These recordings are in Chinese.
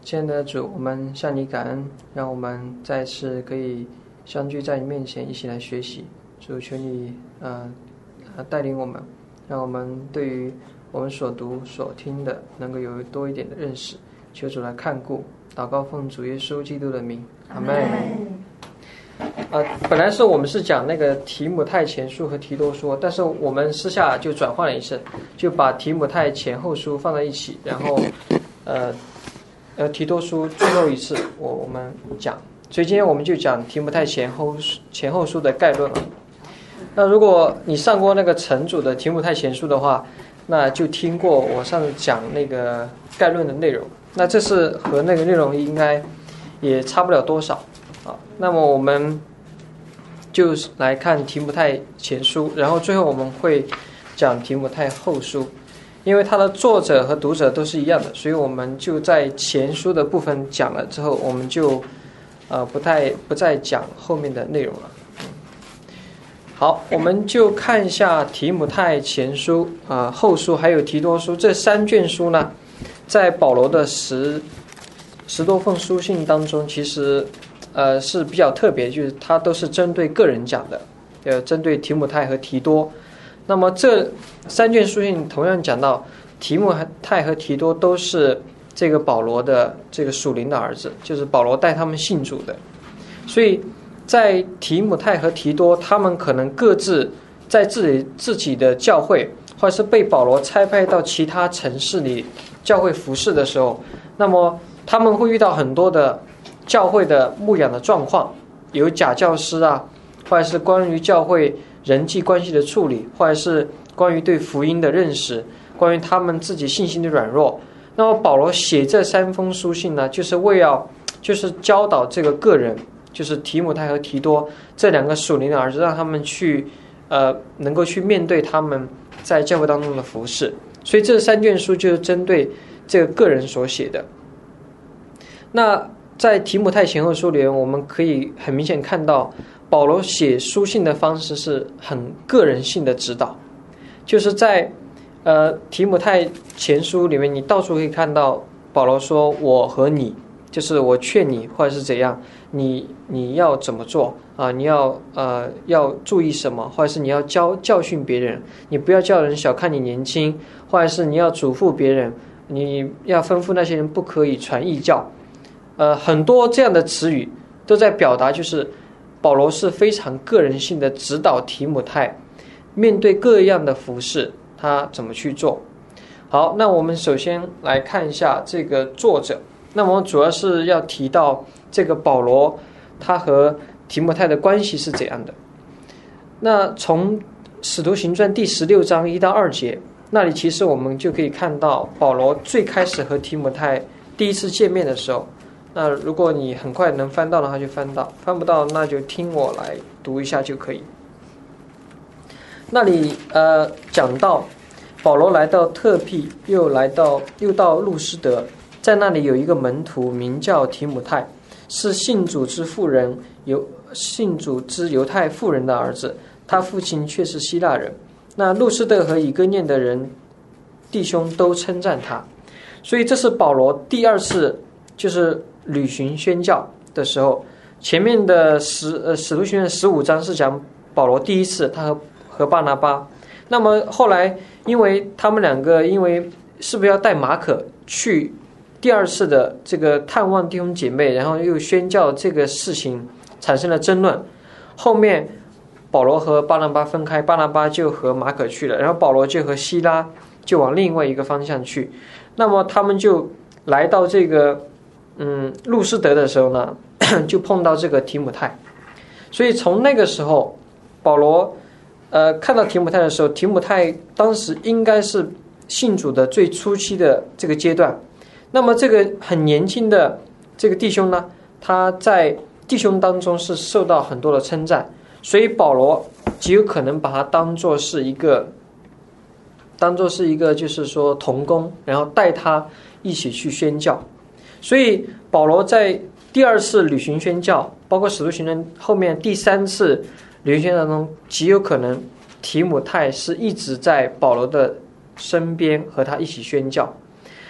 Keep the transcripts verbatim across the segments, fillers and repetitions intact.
亲爱的主，我们向你感恩，让我们再次可以相聚在你面前，一起来学习。主，求你呃带领我们，让我们对于我们所读所听的能够有多一点的认识。求主来看顾，祷告奉主耶稣基督的名，阿们。呃，本来是我们是讲那个提姆太前书和提多书，但是我们私下就转换了一次，就把提姆太前后书放在一起，然后呃呃提多书最后一次我我们讲，所以今天我们就讲提姆太前后前后书的概论了。那如果你上过那个晨主的提姆太前书的话，那就听过我上次讲那个概论的内容，那这次和那个内容应该也差不了多少啊。那么我们就来看提姆太前书，然后最后我们会讲提姆太后书，因为它的作者和读者都是一样的，所以我们就在前书的部分讲了之后，我们就呃不太不再讲后面的内容了。好，我们就看一下提姆太前书啊、呃、后书还有提多书这三卷书呢，在保罗的十十多封书信当中，其实呃是比较特别，就是它都是针对个人讲的，呃，针对提姆太和提多。那么这三卷书信同样讲到提姆太和提多都是这个保罗的这个属灵的儿子，就是保罗带他们信主的。所以在提姆太和提多，他们可能各自在自己自己的教会，或者是被保罗差派到其他城市里教会服侍的时候，那么他们会遇到很多的教会的牧养的状况，有假教师啊，或者是关于教会人际关系的处理，或者是关于对福音的认识，关于他们自己信心的软弱。那么保罗写这三封书信呢，就是为要就是教导这个个人，就是提姆太和提多这两个属灵的儿子，让他们去呃能够去面对他们在教会当中的服事。所以这三卷书就是针对这个个人所写的。那在提姆太前后书里面，我们可以很明显看到保罗写书信的方式是很个人性的指导，就是在呃提姆太前书里面，你到处可以看到保罗说我和你，就是我劝你或者是怎样，你你要怎么做啊？你要呃要注意什么，或者是你要教教训别人，你不要叫人小看你年轻，或者是你要嘱咐别人，你要吩咐那些人不可以传异教。呃，很多这样的词语都在表达，就是保罗是非常个人性的指导提姆太面对各样的服事，他怎么去做。好，那我们首先来看一下这个作者。那么主要是要提到这个保罗他和提姆太的关系是怎样的。那从使徒行传第十六章一到二节，那里其实我们就可以看到保罗最开始和提姆太第一次见面的时候。那如果你很快能翻到的话就翻到，翻不到那就听我来读一下就可以。那里呃讲到保罗来到特庇，又来到又到路斯德，在那里有一个门徒名叫提姆太，是信主之妇人犹信主之犹太妇人的儿子，他父亲却是希腊人。那路斯德和以哥念的人弟兄都称赞他。所以这是保罗第二次就是旅行宣教的时候。前面的十呃使徒行传十五章是讲保罗第一次他和和巴拿巴，那么后来因为他们两个因为是不是要带马可去第二次的这个探望弟兄姐妹，然后又宣教这个事情产生了争论，后面保罗和巴拿巴分开，巴拿巴就和马可去了，然后保罗就和希拉就往另外一个方向去。那么他们就来到这个嗯路斯德的时候呢，就碰到这个提姆太。所以从那个时候保罗呃看到提姆太的时候，提姆太当时应该是信主的最初期的这个阶段。那么这个很年轻的这个弟兄呢，他在弟兄当中是受到很多的称赞，所以保罗极有可能把他当作是一个当作是一个就是说同工，然后带他一起去宣教。所以保罗在第二次旅行宣教，包括使徒行传后面第三次旅行宣教当中，极有可能提姆太是一直在保罗的身边和他一起宣教。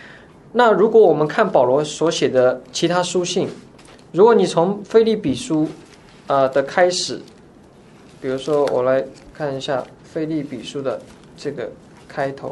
那如果我们看保罗所写的其他书信，如果你从腓立比书呃的开始，比如说我来看一下腓立比书的这个开头，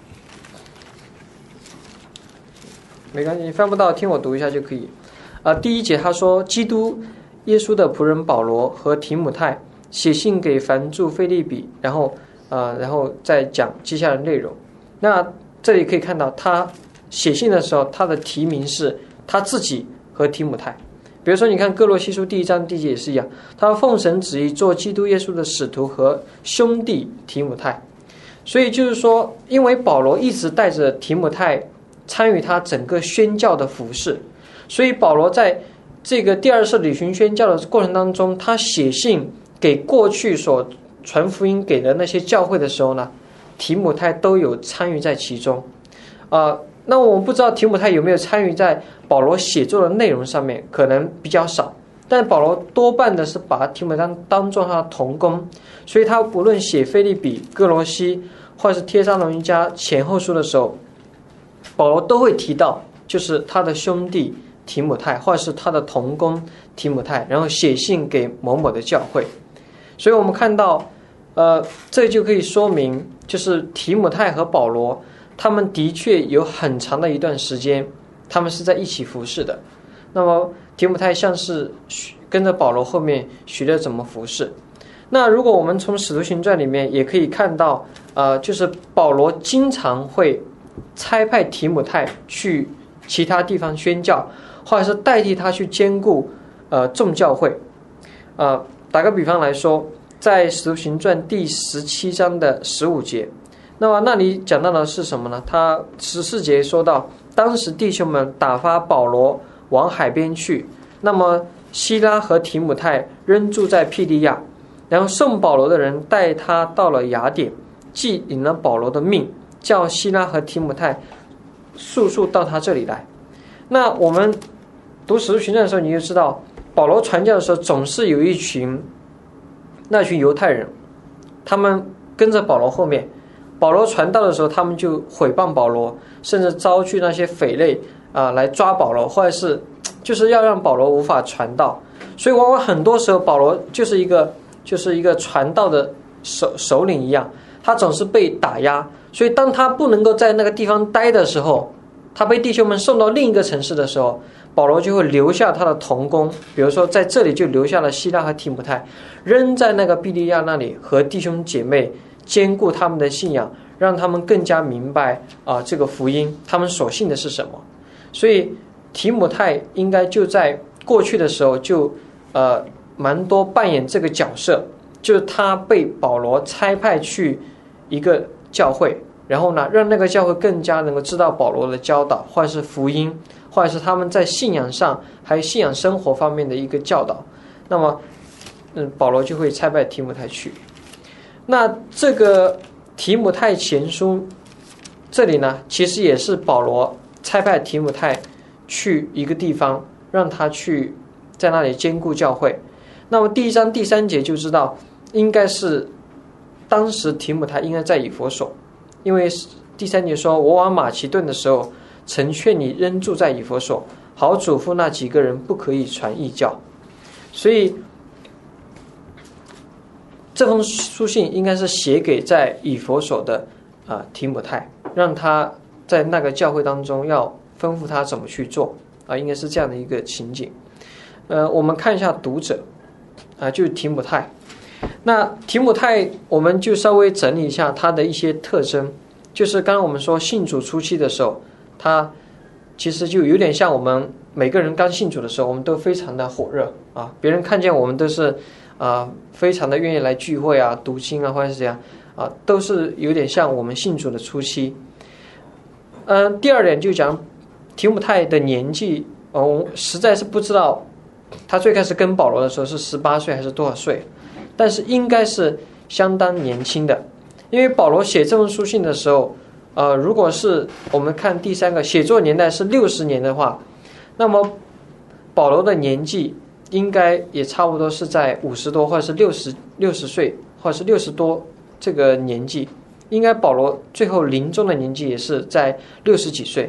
没关系，你翻不到，听我读一下就可以。啊、呃，第一节他说，基督耶稣的仆人保罗和提姆太写信给凡住腓立比，然后呃，然后再讲接下来的内容。那这里可以看到，他写信的时候，他的题名是他自己和提姆太。比如说，你看哥罗西书第一章第一节也是一样，他奉神旨意做基督耶稣的使徒和兄弟提姆太。所以就是说，因为保罗一直带着提姆太参与他整个宣教的服事，所以保罗在这个第二次旅行宣教的过程当中，他写信给过去所传福音给的那些教会的时候呢，提姆太都有参与在其中。啊、呃，那我们不知道提姆太有没有参与在保罗写作的内容上面，可能比较少。但保罗多半的是把提姆太当当做他的同工，所以他不论写腓立比、哥罗西，或者是帖撒罗尼迦前后书的时候，保罗都会提到，就是他的兄弟提姆太，或者是他的同工提姆太，然后写信给某某的教会。所以我们看到，呃，这就可以说明，就是提姆太和保罗，他们的确有很长的一段时间，他们是在一起服侍的。那么提姆太像是跟着保罗后面学了怎么服侍。那如果我们从使徒行传里面也可以看到，呃，就是保罗经常会差派提姆太去其他地方宣教，或者是代替他去兼顾呃众教会。呃，打个比方来说，在使徒行传第十七章的十五节，那么那里讲到的是什么呢？他十四节说到，当时弟兄们打发保罗往海边去，那么希拉和提姆太仍住在庇利亚，然后送保罗的人带他到了雅典，既领了保罗的命，叫希拉和提姆太速速到他这里来。那我们读使徒行传的时候，你就知道保罗传教的时候，总是有一群那群犹太人，他们跟着保罗后面，保罗传道的时候，他们就毁谤保罗，甚至招聚那些匪类啊、呃、来抓保罗，或者是就是要让保罗无法传道。所以往往很多时候保罗就是一个就是一个传道的首首领一样，他总是被打压。所以当他不能够在那个地方待的时候，他被弟兄们送到另一个城市的时候，保罗就会留下他的同工，比如说在这里就留下了希拉和提姆太，仍在那个庇利亚那里和弟兄姐妹兼顾他们的信仰，让他们更加明白啊、呃、这个福音他们所信的是什么。所以提姆太应该就在过去的时候就呃蛮多扮演这个角色，就是他被保罗差派去一个教会，然后呢让那个教会更加能够知道保罗的教导，或者是福音，或者是他们在信仰上还有信仰生活方面的一个教导。那么嗯，保罗就会差派提姆太去。那这个提姆太前书这里呢，其实也是保罗差派提姆太去一个地方，让他去在那里兼顾教会。那么第一章第三节就知道，应该是当时提姆太应该在以弗所，因为第三节说，我往马其顿的时候，曾劝你仍住在以弗所，好嘱咐那几个人不可以传异教。所以这封书信应该是写给在以弗所的啊、呃、提姆太，让他在那个教会当中要吩咐他怎么去做啊、呃，应该是这样的一个情景。呃，我们看一下读者啊、呃，就是提姆太。那提姆太，我们就稍微整理一下他的一些特征，就是刚刚我们说信主初期的时候，他其实就有点像我们每个人刚信主的时候，我们都非常的火热啊，别人看见我们都是啊、呃、非常的愿意来聚会啊、读经啊，或者是这样啊，都是有点像我们信主的初期。嗯、呃，第二点就讲提姆太的年纪，哦，我实在是不知道他最开始跟保罗的时候是十八岁还是多少岁，但是应该是相当年轻的，因为保罗写这封书信的时候，呃，如果是我们看第三个写作年代是六十年的话，那么保罗的年纪应该也差不多是在五十多，或者是六十六十岁，或者是六十多这个年纪。应该保罗最后临终的年纪也是在六十几岁。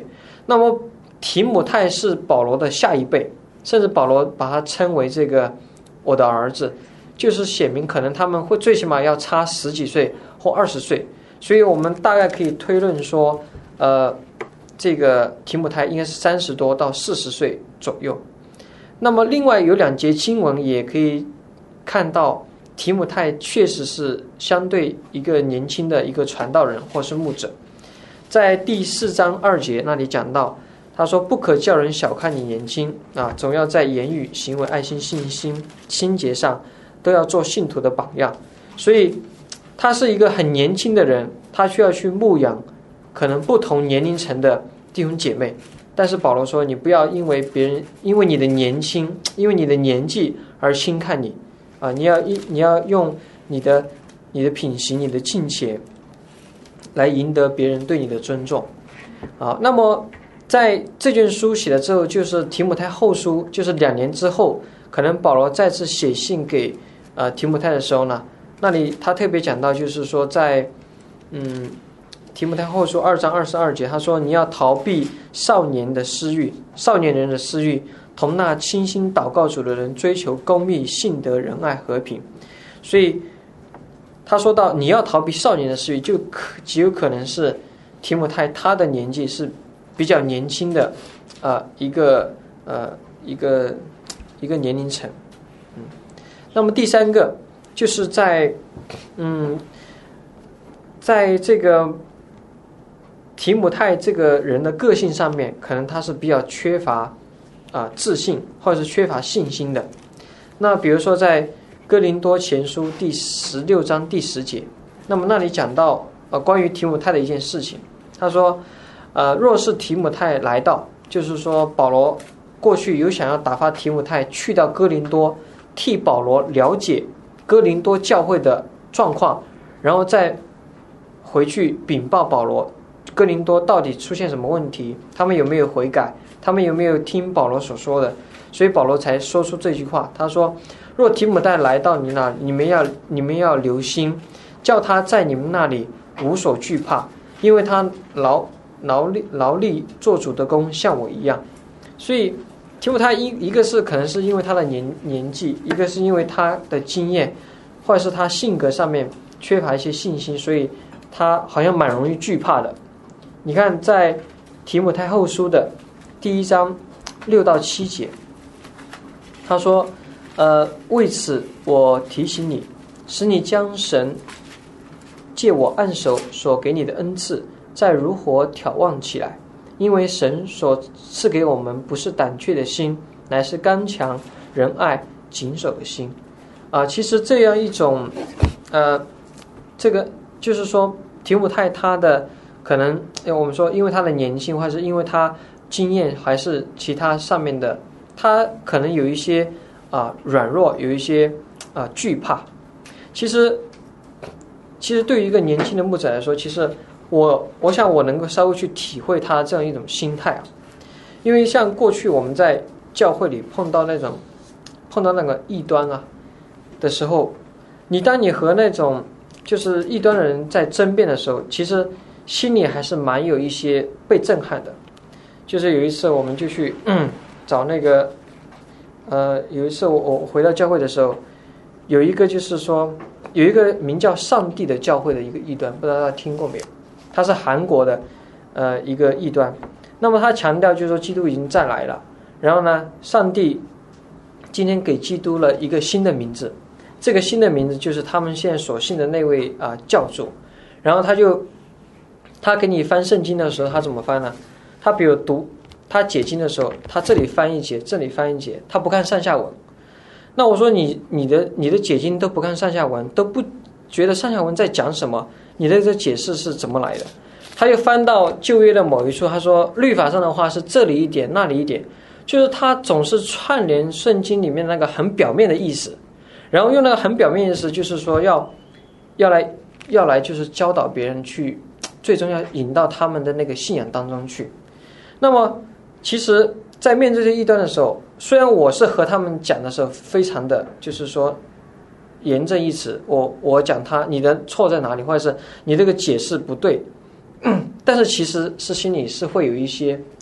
那么提摩太是保罗的下一辈，甚至保罗把他称为这个我的儿子，就是显明可能他们会最起码要差十几岁或二十岁，所以我们大概可以推论说，呃，这个提摩太应该是三十多到四十岁左右。那么另外有两节经文也可以看到，提摩太确实是相对一个年轻的一个传道人或是牧者。在第四章二节那里讲到，他说不可叫人小看你年轻啊，总要在言语、行为、爱心、信心、清洁上都要做信徒的榜样。所以他是一个很年轻的人，他需要去牧养可能不同年龄层的弟兄姐妹。但是保罗说，你不要因为别人因为你的年轻，因为你的年纪而轻看你啊，你要你要用你的你的品行、你的敬虔来赢得别人对你的尊重啊。那么在这卷书写了之后，就是提摩太后书，就是两年之后，可能保罗再次写信给呃提摩太的时候呢，那里他特别讲到，就是说在嗯提摩太后书二章二十二节，他说你要逃避少年的私欲，少年人的私欲，同那倾心祷告主的人追求公义、信德、仁爱、和平。所以他说到你要逃避少年的私欲，就可极有可能是提摩太他的年纪是比较年轻的呃一个呃一个一个年龄层。嗯，那么第三个就是在嗯在这个提摩太这个人的个性上面，可能他是比较缺乏啊、呃、自信，或者是缺乏信心的。那比如说在哥林多前书第十六章第十节，那么那里讲到呃关于提摩太的一件事情，他说呃若是提摩太来到，就是说保罗过去有想要打发提摩太去到哥林多，替保罗了解哥林多教会的状况，然后再回去禀报保罗哥林多到底出现什么问题，他们有没有悔改，他们有没有听保罗所说的。所以保罗才说出这句话，他说若提摩太来到你那里，你们要你们要留心，叫他在你们那里无所惧怕，因为他劳劳力劳力做主的工，像我一样。所以提摩太一一个是可能是因为他的年年纪，一个是因为他的经验，或者是他性格上面缺乏一些信心，所以他好像蛮容易惧怕的。你看在提摩太后书的第一章六到七节，他说呃，为此我提醒你，使你将神借我按手所给你的恩赐再如火眺望起来，因为神所赐给我们不是胆怯的心，乃是刚强、仁爱、谨守的心啊、呃。其实这样一种呃，这个就是说提摩太他的可能我们说因为他的年轻，或者是因为他经验，还是其他上面的，他可能有一些啊、呃、软弱，有一些啊、呃、惧怕。其实其实对于一个年轻的牧者来说，其实我我想我能够稍微去体会他这样一种心态啊。因为像过去我们在教会里碰到那种碰到那个异端啊的时候，你当你和那种就是异端的人在争辩的时候，其实心里还是蛮有一些被震撼的。就是有一次我们就去、嗯、找那个呃，有一次我我回到教会的时候，有一个就是说有一个名叫上帝的教会的一个异端，不知道大家听过没有？他是韩国的呃一个异端。那么他强调就是说基督已经再来了，然后呢上帝今天给基督了一个新的名字，这个新的名字就是他们现在所信的那位啊、呃、教主。然后他就他给你翻圣经的时候，他怎么翻呢？他比如读他解经的时候，他这里翻一节，这里翻一节，他不看上下文。那我说你你的你的解经都不看上下文，都不觉得上下文在讲什么，你的这解释是怎么来的？他又翻到旧约的某一处，他说律法上的话是这里一点那里一点，就是他总是串联圣经里面那个很表面的意思，然后用那个很表面的意思，就是说要要来要来就是教导别人去，最终要引到他们的那个信仰当中去。那么其实在面对这些异端的时候，虽然我是和他们讲的时候非常的就是说严正一词，我我讲他你的错在哪里，或者是你这个解释不对，但是其实是心里是会有一些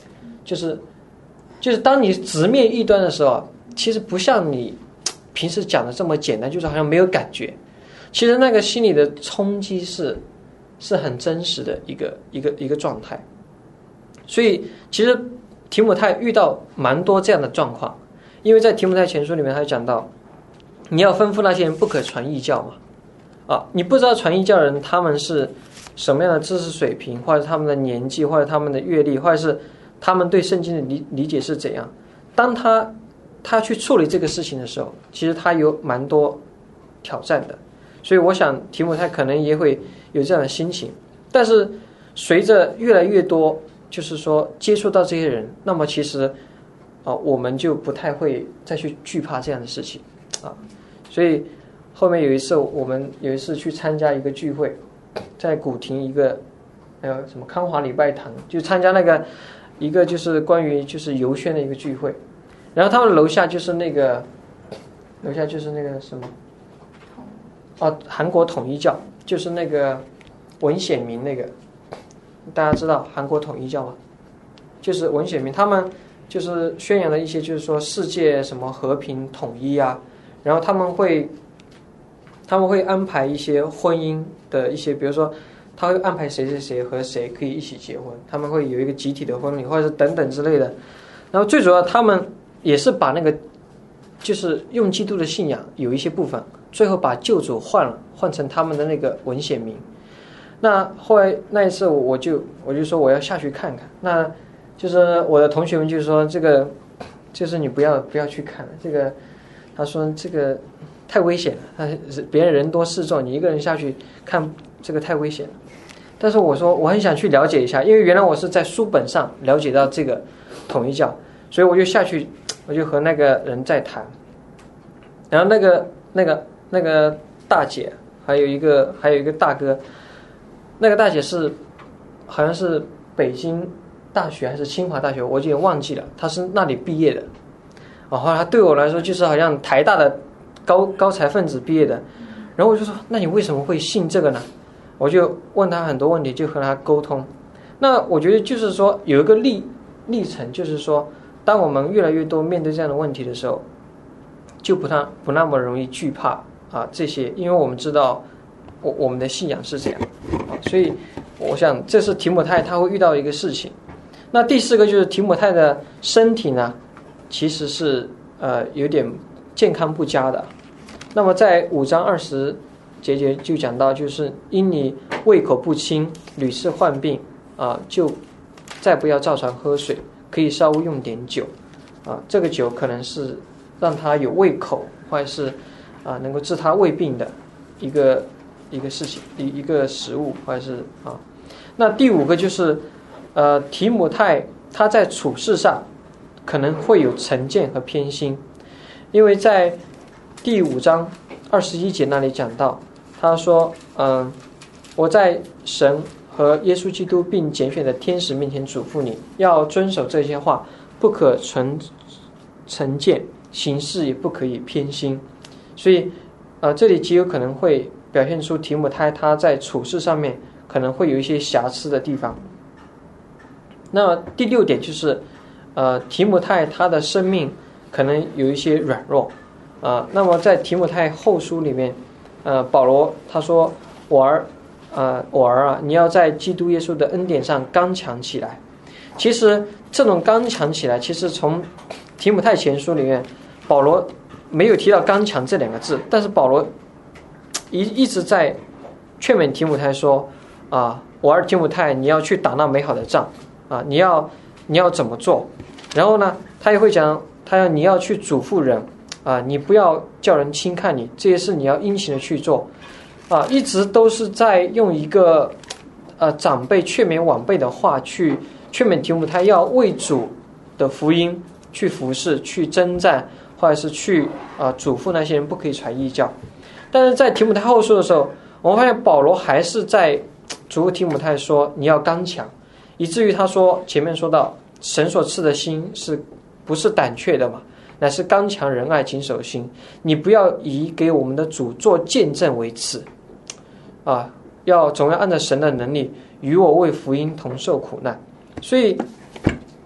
就是就是当你直面异端的时候，其实不像你平时讲的这么简单，就是好像没有感觉。其实那个心理的冲击是是很真实的一个一个一个状态。所以其实提摩太遇到蛮多这样的状况，因为在提摩太前书里面他讲到，你要吩咐那些人不可传异教嘛。啊，你不知道传异教人他们是什么样的知识水平，或者他们的年纪，或者他们的阅历，或者是他们对圣经的理理解是怎样。当他他去处理这个事情的时候，其实他有蛮多挑战的。所以我想提摩太可能也会有这样的心情。但是随着越来越多就是说接触到这些人，那么其实啊我们就不太会再去惧怕这样的事情啊。所以后面有一次我们有一次去参加一个聚会，在古亭一个还有什么康华礼拜堂，就参加那个一个就是关于就是游宣的一个聚会。然后他们楼下就是那个楼下就是那个什么哦，韩国统一教，就是那个文显明那个，大家知道韩国统一教吗？就是文显明他们就是宣扬的一些就是说世界什么和平统一啊，然后他们会他们会安排一些婚姻的一些，比如说他会安排谁谁谁和谁可以一起结婚，他们会有一个集体的婚礼或者是等等之类的。然后最主要他们也是把那个就是用基督的信仰有一些部分最后把救主换了，换成他们的那个文显明。那后来那一次我就我就说我要下去看看，那就是我的同学们就说这个就是你不要不要去看了，这个他说这个太危险了，他别人人多势众，你一个人下去看这个太危险了。但是我说我很想去了解一下，因为原来我是在书本上了解到这个统一教，所以我就下去，我就和那个人在谈。然后那个那个那个大姐，还有一个还有一个大哥，那个大姐是好像是北京大学还是清华大学，我有点忘记了，她是那里毕业的。然后她对我来说就是好像台大的高高才分子毕业的。然后我就说，那你为什么会信这个呢？我就问他很多问题，就和他沟通。那我觉得就是说有一个历历程，就是说当我们越来越多面对这样的问题的时候，就不那不那么容易惧怕啊这些，因为我们知道我我们的信仰是这样啊。所以我想这是提摩太他会遇到一个事情。那第四个就是提摩太的身体呢，其实是呃有点健康不佳的。那么在五章二十节节就讲到，就是因你胃口不清，屡次患病啊，就再不要照常喝水，可以稍微用点酒啊。这个酒可能是让他有胃口，或者是啊能够治他胃病的一个一个事情，一一个食物，或者是啊。那第五个就是呃提摩太他在处事上可能会有成见和偏心，因为在第五章二十一节那里讲到，他说嗯，我在神和耶稣基督并拣选的天使面前嘱咐你，要遵守这些话，不可存成见，行事也不可以偏心。所以呃，这里极有可能会表现出提摩太他在处事上面可能会有一些瑕疵的地方。那么第六点就是呃，提摩太他的生命可能有一些软弱啊、呃。那么在提摩太后书里面，呃，保罗他说，我儿呃，我儿啊，你要在基督耶稣的恩典上刚强起来。其实这种刚强起来，其实从提摩太前书里面，保罗没有提到刚强这两个字，但是保罗一一直在劝勉提摩太说啊，我儿提摩太，你要去打那美好的仗啊，你要你要怎么做？然后呢，他也会讲，他要你要去嘱咐人啊，你不要叫人轻看你，这些事你要殷勤的去做啊，一直都是在用一个呃长辈劝勉晚辈的话去劝勉提摩太要为主的福音去服侍、去征战，或者是去啊、呃、嘱咐那些人不可以传异教。但是在提摩太后书的时候，我们发现保罗还是在嘱咐提摩太说你要刚强，以至于他说前面说到神所赐的心是不是胆怯的嘛，乃是刚强仁爱谨守心。你不要以给我们的主做见证为耻啊，要总要按照神的能力与我为福音同受苦难。所以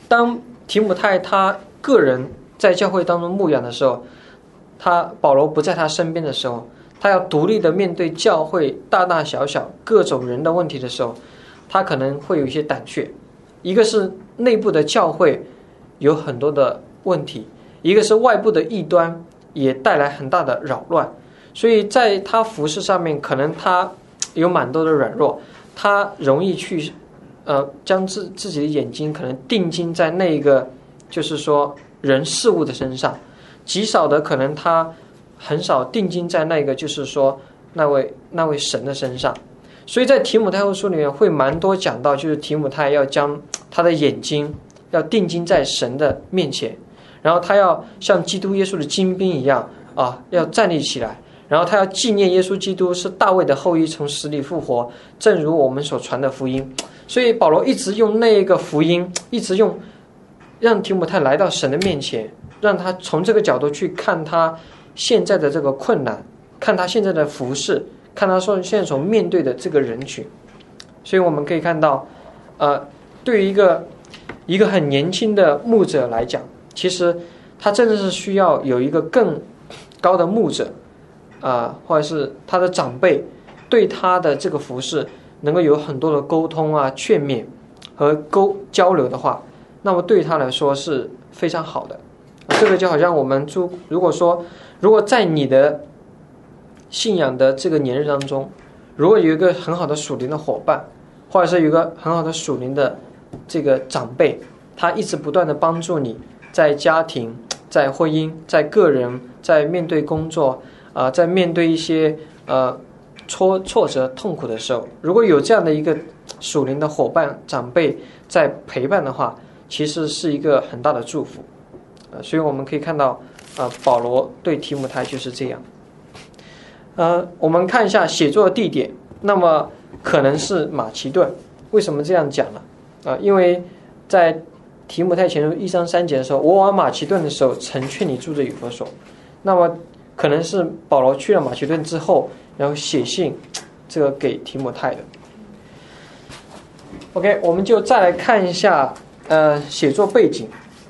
当提摩太他个人在教会当中牧养的时候，他保罗不在他身边的时候，他要独立的面对教会大大小小各种人的问题的时候，他可能会有一些胆怯。一个是内部的教会有很多的问题，一个是外部的异端也带来很大的扰乱，所以在他服事上面，可能他有蛮多的软弱，他容易去呃将自自己的眼睛可能定睛在那个就是说人事物的身上，极少的可能他很少定睛在那个就是说那位那位神的身上。所以在提摩太后书里面会蛮多讲到，就是提摩太要将他的眼睛要定睛在神的面前，然后他要像基督耶稣的精兵一样啊，要站立起来，然后他要纪念耶稣基督是大卫的后裔，从死里复活，正如我们所传的福音。所以保罗一直用那个福音，一直用让提摩太来到神的面前，让他从这个角度去看他现在的这个困难，看他现在的服事，看他说现在所面对的这个人群。所以我们可以看到呃，对于一个一个很年轻的牧者来讲，其实他真的是需要有一个更高的牧者啊、呃，或者是他的长辈对他的这个服事能够有很多的沟通啊、劝勉和沟交流的话，那么对他来说是非常好的。这个就好像我们住，如果说如果在你的信仰的这个年日当中，如果有一个很好的属灵的伙伴，或者是有一个很好的属灵的这个长辈，他一直不断的帮助你在家庭、在婚姻、在个人、在面对工作啊、呃，在面对一些呃挫挫折、痛苦的时候，如果有这样的一个属灵的伙伴、长辈在陪伴的话，其实是一个很大的祝福。呃，所以我们可以看到，呃，保罗对提摩太就是这样。呃，我们看一下写作的地点，那么可能是马其顿。为什么这样讲呢？啊、呃，因为在提摩太前书一章三节的时候，我往马其顿的时候，曾劝你住在以弗所。那么可能是保罗去了马其顿之后，然后写信这个给提摩太的。OK， 我们就再来看一下呃写作背景。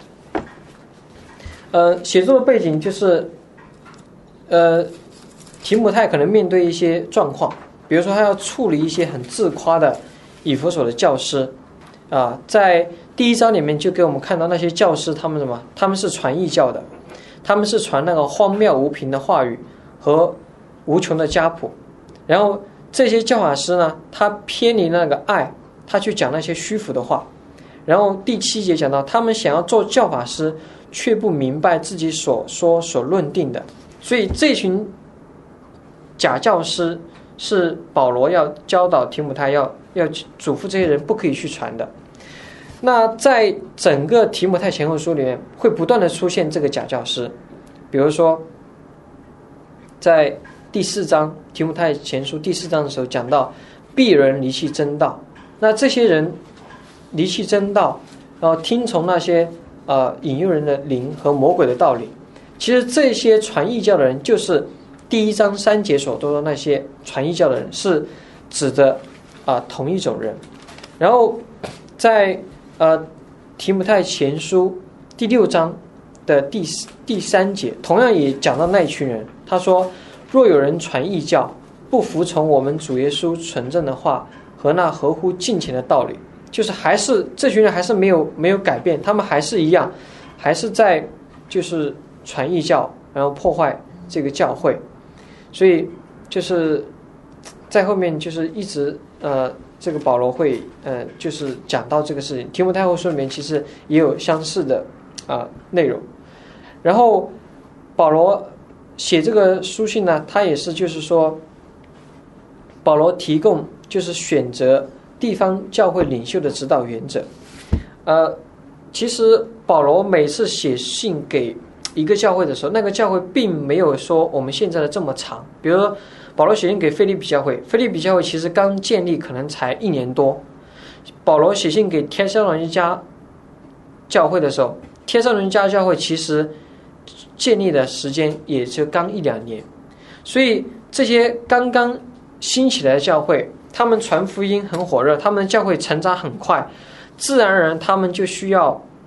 呃，写作的背景就是，呃，提摩太可能面对一些状况，比如说他要处理一些很自夸的以弗所的教师，啊、呃，在第一章里面就给我们看到那些教师，他们什么？他们是传异教的，他们是传那个荒谬无凭的话语和无穷的家谱，然后这些教法师呢，他偏离那个爱，他去讲那些虚浮的话。然后第七节讲到，他们想要做教法师，却不明白自己所说所论定的，所以这群假教师是保罗要教导提摩太，要要嘱咐这些人不可以去传的。那在整个提摩太前后书里面，会不断的出现这个假教师，比如说在第四章提摩太前书第四章的时候讲到，鄙人离弃真道。那这些人离弃真道，然后听从那些呃引诱人的灵和魔鬼的道理。其实这些传异教的人，就是第一章三节所说的那些传异教的人，是指的啊、呃、同一种人。然后在呃提摩太前书第六章的第第三节，同样也讲到那一群人。他说：若有人传异教，不服从我们主耶稣纯正的话和那合乎敬虔的道理，就是还是这群人还是没有没有改变，他们还是一样，还是在就是传异教，然后破坏这个教会。所以就是在后面就是一直呃这个保罗会呃就是讲到这个事情。提摩太后书里面其实也有相似的啊、呃、内容。然后保罗写这个书信呢，他也是就是说保罗提供就是选择地方教会领袖的指导原则。呃，其实保罗每次写信给一个教会的时候，那个教会并没有说我们现在的这么长。比如说保罗写信给腓立比教会，腓立比教会其实刚建立可能才一年多。保罗写信给帖撒罗尼迦教会的时候，帖撒罗尼迦教会其实建立的时间也就刚一两年。所以这些刚刚兴起来的教会，他们传福音很火热，他们的教会成长很快，自然而然他们就需要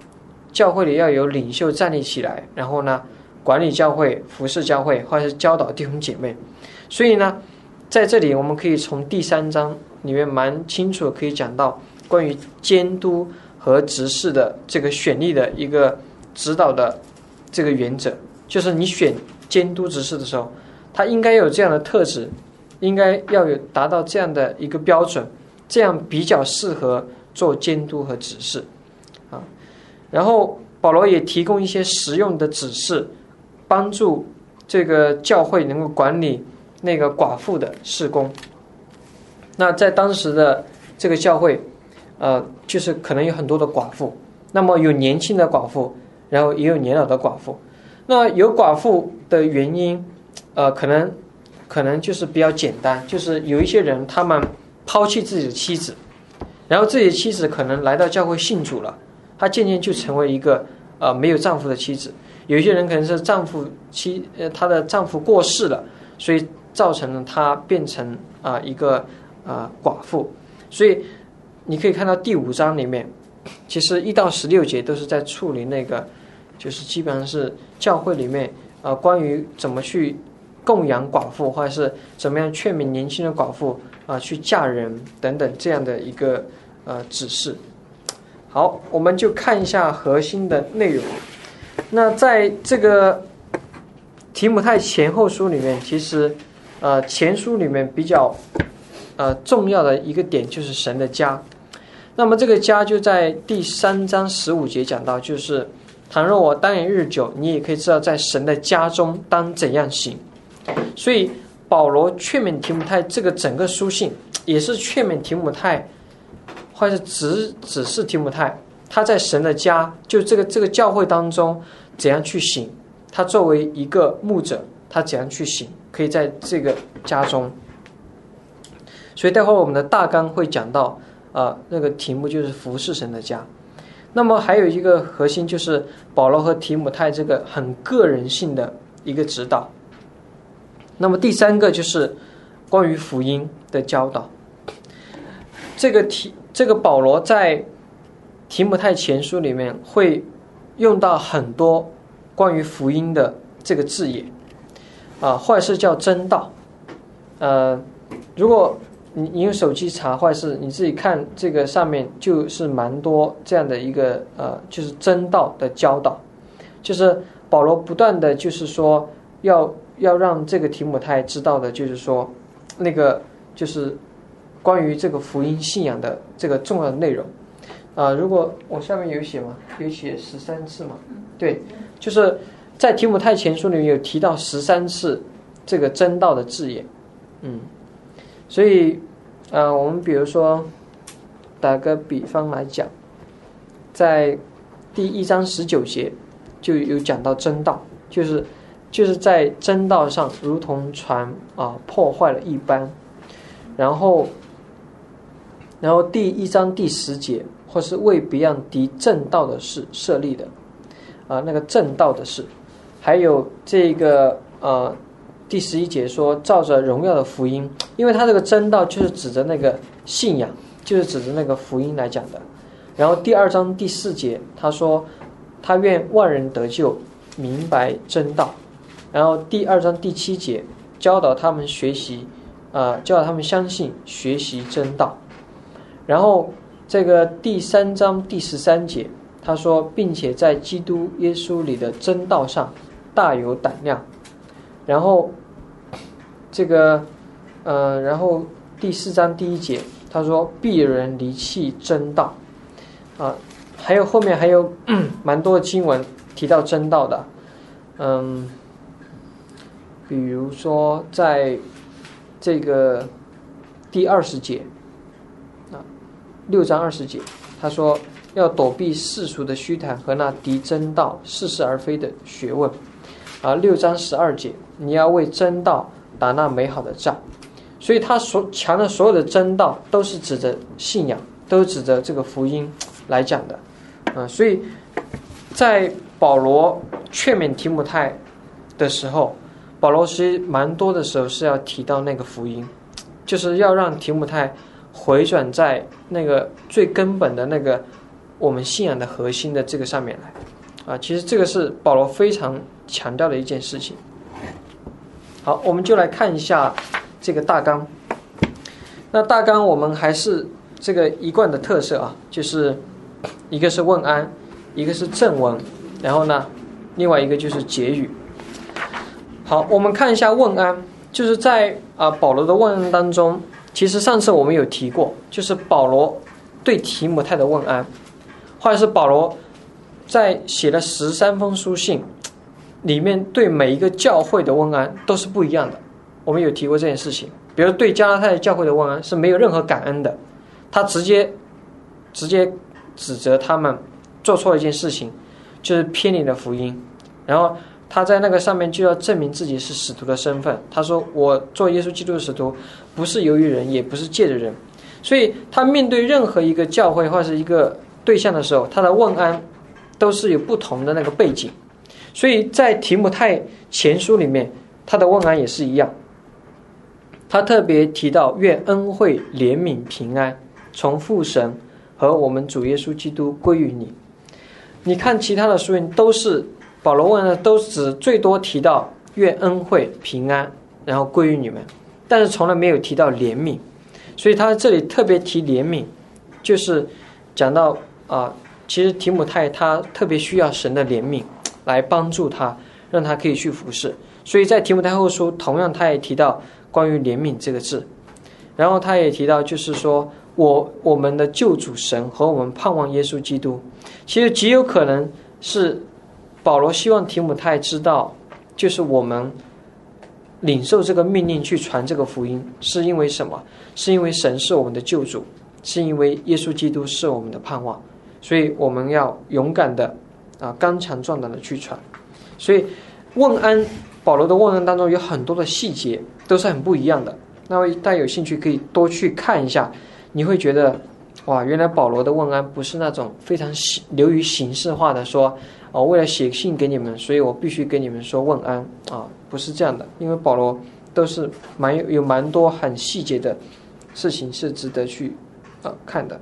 教会里要有领袖站立起来，然后呢管理教会、服侍教会，或者是教导弟兄姐妹。所以呢，在这里我们可以从第三章里面蛮清楚可以讲到关于监督和执事的这个选立的一个指导的这个原则，就是你选监督执事的时候，他应该有这样的特质，应该要有达到这样的一个标准，这样比较适合做监督和指示啊。然后保罗也提供一些实用的指示，帮助这个教会能够管理那个寡妇的事工。那在当时的这个教会，呃，就是可能有很多的寡妇，那么有年轻的寡妇，然后也有年老的寡妇。那有寡妇的原因，呃，可能可能就是比较简单，就是有一些人他们抛弃自己的妻子，然后自己的妻子可能来到教会信主了，她渐渐就成为一个呃没有丈夫的妻子。有一些人可能是丈夫妻呃她的丈夫过世了，所以造成了她变成啊、呃、一个啊、呃、寡妇。所以你可以看到第五章里面，其实一到十六节都是在处理那个，就是基本上是教会里面啊、呃、关于怎么去供养寡妇，或者是怎么样劝勉年轻的寡妇啊、呃、去嫁人等等这样的一个呃指示。好，我们就看一下核心的内容。那在这个提摩太前后书里面，其实呃前书里面比较呃重要的一个点就是神的家。那么这个家就在第三章十五节讲到，就是倘若我当言日久，你也可以知道在神的家中当怎样行。所以保罗劝勉提摩太这个整个书信，也是劝勉提摩太，或者是指指示提摩太，他在神的家，就这个这个教会当中怎样去行。他作为一个牧者，他怎样去行，可以在这个家中。所以待会儿我们的大纲会讲到啊、呃，那个题目就是服侍神的家。那么还有一个核心就是保罗和提摩太这个很个人性的一个指导。那么第三个就是关于福音的教导。这个提这个保罗在提摩太前书里面会用到很多关于福音的这个字眼啊，或者是叫真道。呃，如果你你用手机查，或者是你自己看这个上面，就是蛮多这样的一个呃，就是真道的教导，就是保罗不断的就是说要要让这个提摩太知道的，就是说那个就是关于这个福音信仰的这个重要的内容啊、呃。如果我下面有写吗？有写十三次吗？对，就是在提摩太前书里面有提到十三次这个真道的字眼，嗯。所以，呃，我们比如说，打个比方来讲，在第一章十九节就有讲到真道，就是就是在真道上如同船啊、呃、破坏了一般。然后，然后第一章第十节，或是为别样敌正道的事设立的，啊、呃，那个正道的事，还有这个呃。第十一节说照着荣耀的福音，因为他这个真道就是指着那个信仰，就是指着那个福音来讲的。然后第二章第四节他说他愿万人得救，明白真道。然后第二章第七节教导他们学习呃，教导他们相信学习真道。然后这个第三章第十三节他说并且在基督耶稣里的真道上大有胆量。然后这个呃，然后第四章第一节他说必有人离弃真道啊，还有后面还有蛮多的经文提到真道的，嗯，比如说在这个第二十节啊，六章二十节他说要躲避世俗的虚谈和那敌真道似是而非的学问啊，六章十二节你要为真道打那美好的仗。所以他所强的所有的真道都是指着信仰，都是指着这个福音来讲的啊。所以在保罗劝勉提摩太的时候，保罗其实蛮多的时候是要提到那个福音，就是要让提摩太回转在那个最根本的那个我们信仰的核心的这个上面来啊。其实这个是保罗非常强调的一件事情。好，我们就来看一下这个大纲。那大纲我们还是这个一贯的特色啊，就是一个是问安，一个是正文，然后呢，另外一个就是结语。好，我们看一下问安，就是在啊保罗的问安当中，其实上次我们有提过，就是保罗对提摩太的问安，或者是保罗在写了十三封书信里面对每一个教会的问安都是不一样的。我们有提过这件事情，比如对加拉太教会的问安是没有任何感恩的，他直接直接指责他们做错了一件事情，就是偏离了福音，然后他在那个上面就要证明自己是使徒的身份。他说我做耶稣基督的使徒不是由于人，也不是借着人。所以他面对任何一个教会或是一个对象的时候，他的问安都是有不同的那个背景。所以在提摩太前书里面，他的问安也是一样，他特别提到愿恩惠怜悯平安从父神和我们主耶稣基督归于你。你看其他的书信都是保罗问的，都只最多提到愿恩惠平安然后归于你们，但是从来没有提到怜悯。所以他这里特别提怜悯，就是讲到啊、呃，其实提摩太他特别需要神的怜悯来帮助他，让他可以去服侍。所以在提摩太后书同样他也提到关于怜悯这个字，然后他也提到就是说我我们的救主神和我们盼望耶稣基督。其实极有可能是保罗希望提摩太知道，就是我们领受这个命令去传这个福音是因为什么？是因为神是我们的救主，是因为耶稣基督是我们的盼望，所以我们要勇敢的啊，刚强壮胆的去传。所以问安，保罗的问安当中有很多的细节都是很不一样的。那么大家有兴趣可以多去看一下，你会觉得哇，原来保罗的问安不是那种非常流于形式化的说哦，为了写信给你们，所以我必须给你们说问安啊，不是这样的。因为保罗都是蛮有有蛮多很细节的事情是值得去呃看的。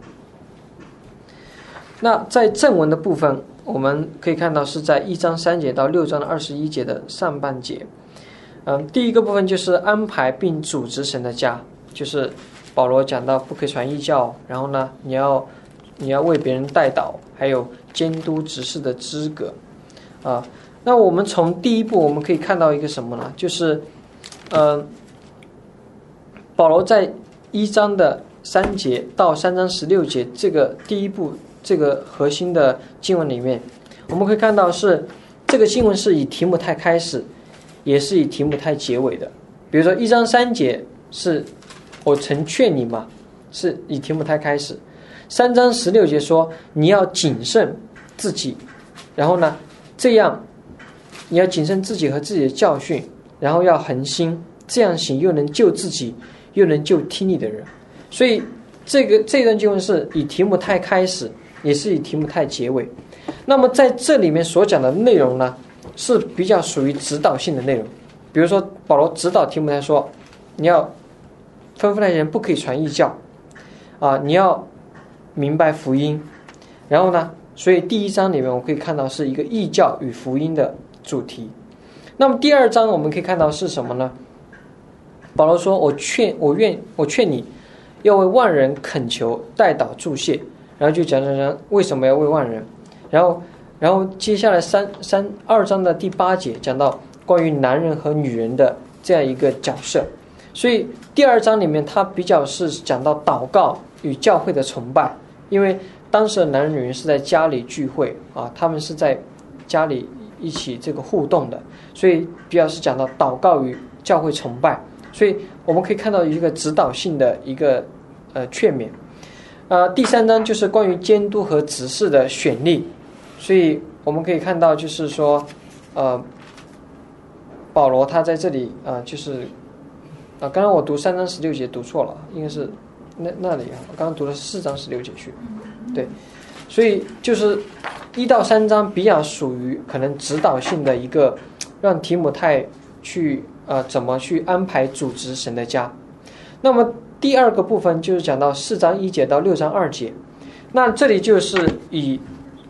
那在正文的部分，我们可以看到是在一章三节到六章的二十一节的上半节。嗯，第一个部分就是安排并组织神的家，就是保罗讲到不可以传异教，然后呢，你要你要为别人代祷，还有监督执事的资格啊。那我们从第一步我们可以看到一个什么呢？就是呃，保罗在一章的三节到三章十六节这个第一步这个核心的经文里面，我们可以看到是这个经文是以提摩太开始，也是以提摩太结尾的。比如说一章三节是我曾劝你嘛，是以提摩太开始。三章十六节说你要谨慎自己，然后呢，这样你要谨慎自己和自己的教训，然后要恒心，这样行又能救自己，又能救听你的人。所以这个这段经文是以提摩太开始，也是以提摩太结尾。那么在这里面所讲的内容呢，是比较属于指导性的内容。比如说保罗指导提摩太说，你要吩咐那些人不可以传异教啊，你要明白福音。然后呢，所以第一章里面我们可以看到是一个异教与福音的主题。那么第二章我们可以看到是什么呢？保罗说我劝我愿我劝你要为万人恳求代祷祝谢，然后就讲讲讲为什么要为万人。然后然后接下来三三二章的第八节讲到关于男人和女人的这样一个角色。所以第二章里面它比较是讲到祷告与教会的崇拜，因为当时的男人女人是在家里聚会啊，他们是在家里一起这个互动的，所以比较是讲到祷告与教会崇拜。所以我们可以看到一个指导性的一个呃劝勉。呃，第三章就是关于监督和执事的选立，所以我们可以看到就是说呃保罗他在这里啊、呃、就是啊，刚刚我读三章十六节读错了，应该是那那里啊，我刚刚读了四章十六节去，对，所以就是一到三章比较属于可能指导性的一个，让提摩太去呃怎么去安排组织神的家。那么第二个部分就是讲到四章一节到六章二节， 那这里就是以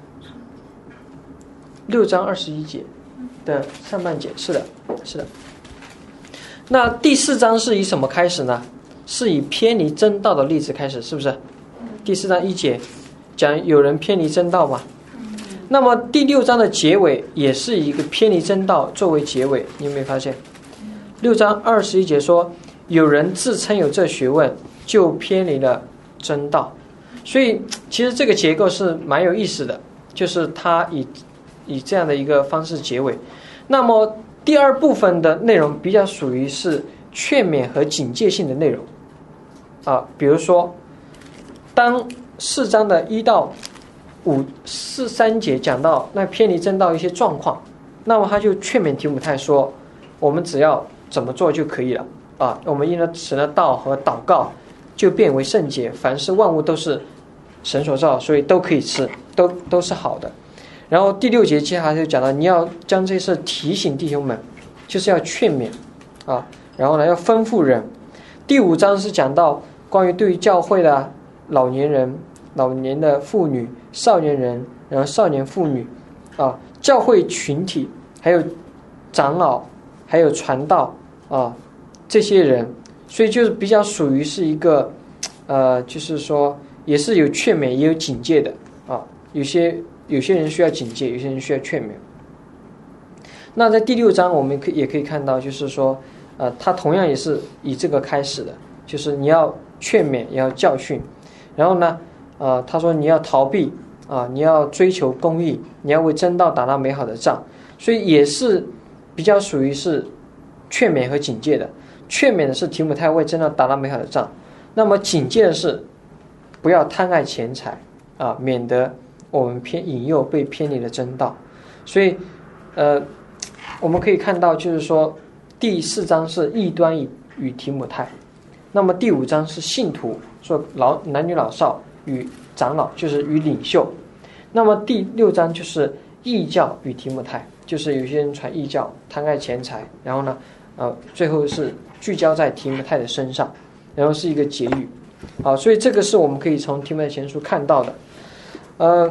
六章二十一节的上半节，是的，是的。那第四章是以什么开始呢？是以偏离真道的例子开始，是不是？第四章一节讲有人偏离真道嘛。那么第六章的结尾也是以一个偏离真道作为结尾，你有没有发现？六章二十一节说，有人自称有这学问，就偏离了真道。所以其实这个结构是蛮有意思的，就是他以以这样的一个方式结尾。那么第二部分的内容比较属于是劝勉和警戒性的内容啊，比如说当四章的一到五四三节讲到那偏离真道一些状况，那么他就劝勉提摩太说，我们只要怎么做就可以了啊，我们因了神的道和祷告就变为圣洁，凡是万物都是神所造，所以都可以吃，都都是好的。然后第六节接下来就讲到，你要将这事提醒弟兄们，就是要劝勉啊，然后呢要吩咐人。第五章是讲到关于对于教会的老年人、老年的妇女、少年人，然后少年妇女啊，教会群体，还有长老，还有传道啊这些人，所以就是比较属于是一个呃，就是说也是有劝勉也有警戒的啊，有些有些人需要警戒，有些人需要劝勉。那在第六章我们可也可以看到，就是说呃，他同样也是以这个开始的，就是你要劝勉也要教训，然后呢呃，他说你要逃避啊，你要追求公义，你要为真道打那美好的仗，所以也是比较属于是劝勉和警戒的。劝勉的是提摩太为真道打那美好的仗，那么警戒的是不要贪爱钱财啊，免得我们偏引诱被偏离了真道。所以呃，我们可以看到就是说第四章是异端与与提摩太，那么第五章是信徒说老男女老少与长老，就是与领袖。那么第六章就是异教与提摩太，就是有些人传异教，贪爱钱财，然后呢呃，最后是聚焦在提摩太的身上，然后是一个结语。好，所以这个是我们可以从提摩太前书看到的。呃，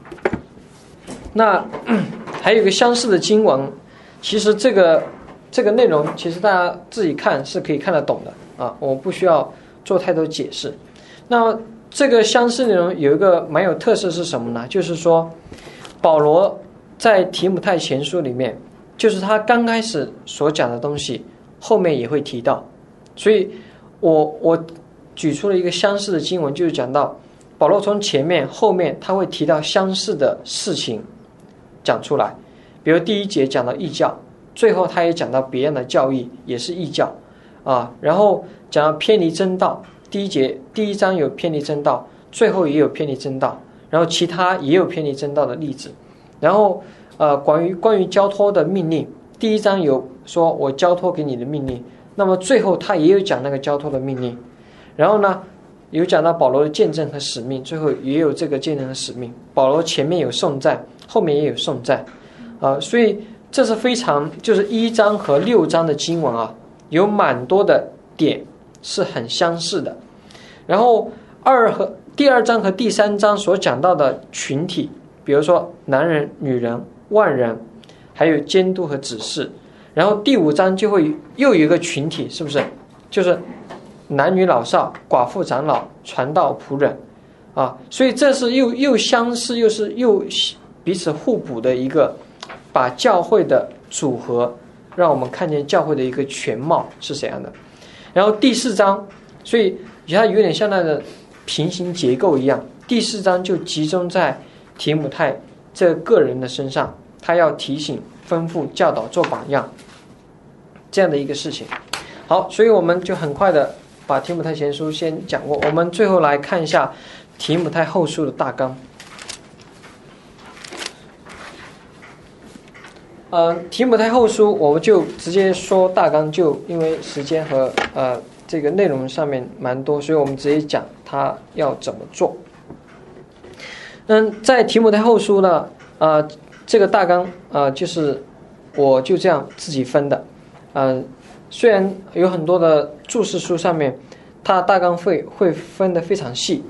那还有一个相似的经文，其实这个这个内容其实大家自己看是可以看得懂的啊，我不需要做太多解释。那这个相似内容有一个蛮有特色是什么呢？就是说保罗在提摩太前书里面，就是他刚开始所讲的东西后面也会提到，所以我我举出了一个相似的经文，就是讲到保罗从前面后面他会提到相似的事情讲出来。比如第一节讲到异教，最后他也讲到别样的教义也是异教啊，然后讲到偏离真道，第一节第一章有偏离真道，最后也有偏离真道，然后其他也有偏离真道的例子。然后呃，关于关于交托的命令，第一章有说我交托给你的命令，那么最后他也有讲那个交托的命令。然后呢有讲到保罗的见证和使命，最后也有这个见证和使命。保罗前面有颂赞，后面也有颂赞啊，所以这是非常就是一章和六章的经文啊，有蛮多的点是很相似的。然后二和第二章和第三章所讲到的群体，比如说男人、女人、万人，还有监督和指示。然后第五章就会又有一个群体，是不是？就是男女老少、寡妇长老、传道仆人啊，所以这是又又相似又是又彼此互补的一个，把教会的组合让我们看见教会的一个全貌是怎样的。然后第四章，所以它有点像那个平行结构一样，第四章就集中在提摩太这个人的身上，他要提醒、吩咐、教导、做榜样这样的一个事情。好，所以我们就很快的把提摩太前书先讲过，我们最后来看一下提摩太后书的大纲。呃，提摩太后书我们就直接说大纲，就因为时间和呃这个内容上面蛮多，所以我们直接讲他要怎么做。嗯，在提摩太后书呢，呃，这个大纲呃就是我就这样自己分的，嗯、呃，虽然有很多的注释书上面，它大纲会会分得非常细，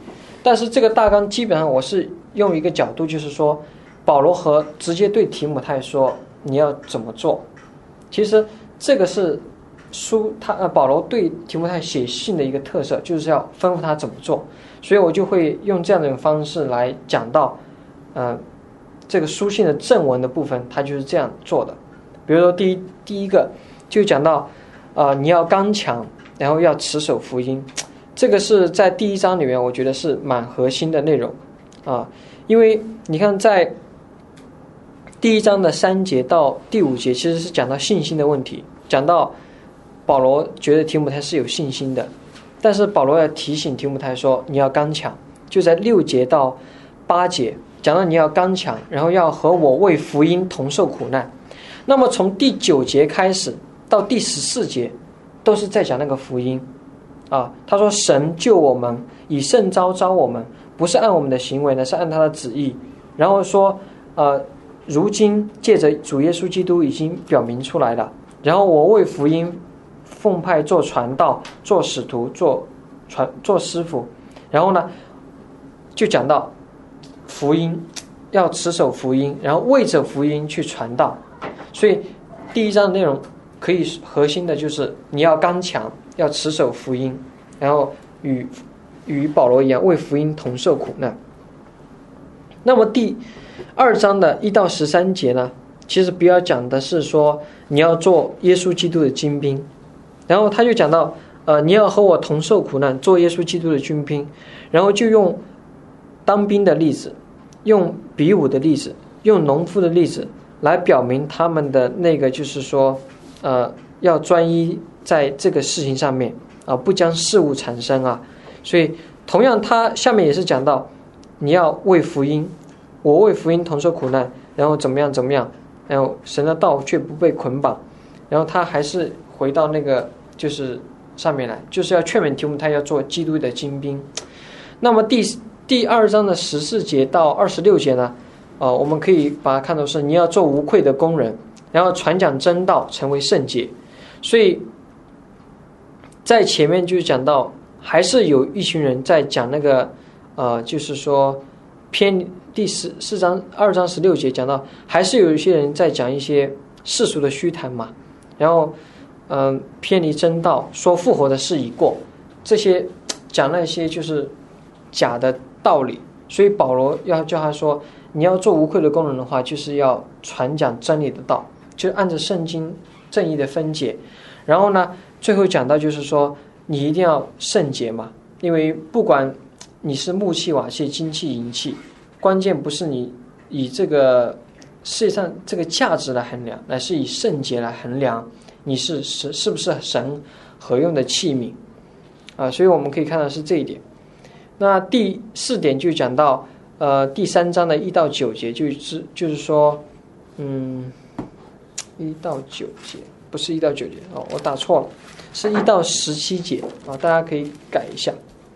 但是这个大纲基本上我是用一个角度，就是说保罗和直接对提摩太说你要怎么做。其实这个是书他呃保罗对提摩太写信的一个特色，就是要吩咐他怎么做。所以我就会用这样的方式来讲到呃这个书信的正文的部分，他就是这样做的。比如说第一第一个就讲到呃你要刚强，然后要持守福音。这个是在第一章里面我觉得是蛮核心的内容啊，因为你看在第一章的三节到第五节其实是讲到信心的问题，讲到保罗觉得提摩太是有信心的，但是保罗要提醒提摩太说你要刚强。就在六节到八节讲到你要刚强，然后要和我为福音同受苦难。那么从第九节开始到第十四节都是在讲那个福音啊。他说神救我们，以圣召召我们，不是按我们的行为呢，是按他的旨意。然后说呃，如今借着主耶稣基督已经表明出来了，然后我为福音奉派做传道，做使徒，做传做师傅。然后呢就讲到福音要持守福音，然后为着福音去传道。所以第一章的内容可以核心的就是你要刚强，要持守福音，然后与与保罗一样为福音同受苦难。那么第二章的一到十三节呢，其实比较讲的是说你要做耶稣基督的精兵。然后他就讲到呃，你要和我同受苦难，做耶稣基督的军兵。然后就用当兵的例子，用比武的例子，用农夫的例子来表明他们的那个就是说呃，要专一在这个事情上面啊，不将事物产生啊。所以同样他下面也是讲到你要为福音，我为福音同受苦难，然后怎么样怎么样，然后神的道却不被捆绑。然后他还是回到那个就是上面来，就是要劝勉提摩太要做基督的精兵。那么第第二章的十四节到二十六节呢，呃，我们可以把它看作是你要做无愧的工人，然后传讲真道，成为圣洁。所以在前面就讲到还是有一群人在讲那个呃，就是说偏第十四章二章十六节讲到还是有一些人在讲一些世俗的虚谈嘛，然后嗯、呃，偏离真道，说复活的事已过，这些讲那些就是假的道理。所以保罗要叫他说你要做无愧的工人的话，就是要传讲真理的道，就按着圣经正义的分解。然后呢最后讲到就是说你一定要圣洁嘛，因为不管你是木器瓦器金器银器，关键不是你以这个世界上这个价值来衡量，乃是以圣洁来衡量你是是是不是神合用的器皿啊。所以我们可以看到是这一点。那第四点就讲到呃第三章的一到九节，就是就是说嗯一到九节不是一到九节哦，我打错了，是一到十七节啊，大家可以改一下。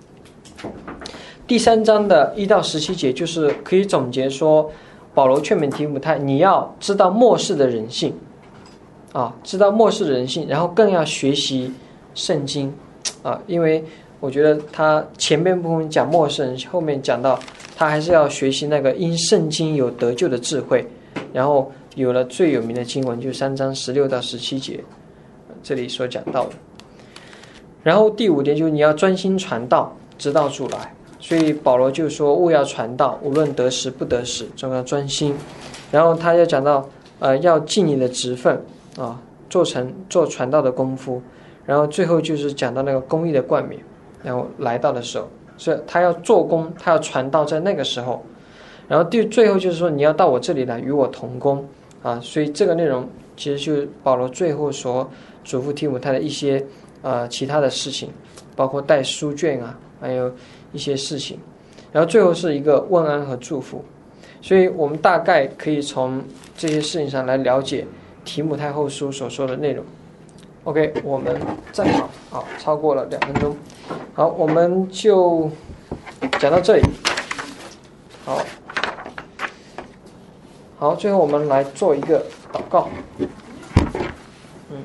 第三章的一到十七节就是可以总结说，保罗劝勉提摩太，你要知道末世的人性啊，知道末世的人性，然后更要学习圣经啊，因为我觉得他前面部分讲末世人，后面讲到他还是要学习那个因圣经有得救的智慧，然后有了最有名的经文，就三章十六到十七节这里所讲到的。然后第五点就是你要专心传道，直到主来。所以保罗就说务要传道，无论得时不得时，总要专心。然后他又讲到呃要尽你的职分啊，做成做传道的功夫。然后最后就是讲到那个公义的冠冕，然后来到的时候，所以他要做工，他要传道在那个时候。然后第最后就是说你要到我这里来与我同工啊。所以这个内容其实就是保罗最后所嘱咐提摩太的一些呃其他的事情，包括带书卷啊，还有一些事情。然后最后是一个问安和祝福。所以我们大概可以从这些事情上来了解提摩太后书所说的内容。OK， 我们正好好超过了两分钟，好，我们就讲到这里。好，好，最后我们来做一个祷告。嗯，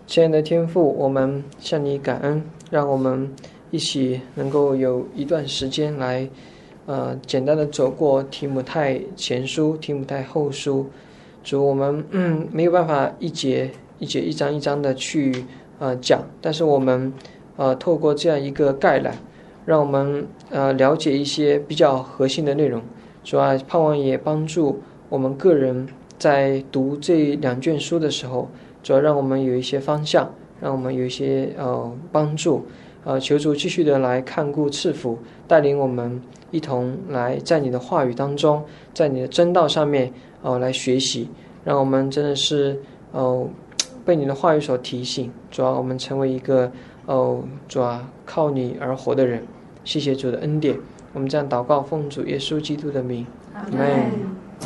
亲爱的天父，我们向你感恩，让我们一起能够有一段时间来呃，简单的走过提摩太前书、提摩太后书。主，我们嗯没有办法一节一节、一章一章的去呃讲，但是我们呃透过这样一个概览，让我们呃了解一些比较核心的内容。主啊，盼望也帮助我们个人在读这两卷书的时候，主要让我们有一些方向，让我们有一些呃帮助。呃，求主继续的来看顾赐福，带领我们一同来在你的话语当中，在你的真道上面呃来学习，让我们真的是呃被你的话语所提醒，主要我们成为一个呃主要靠你而活的人。谢谢主的恩典，我们这样祷告，奉主耶稣基督的名，阿们。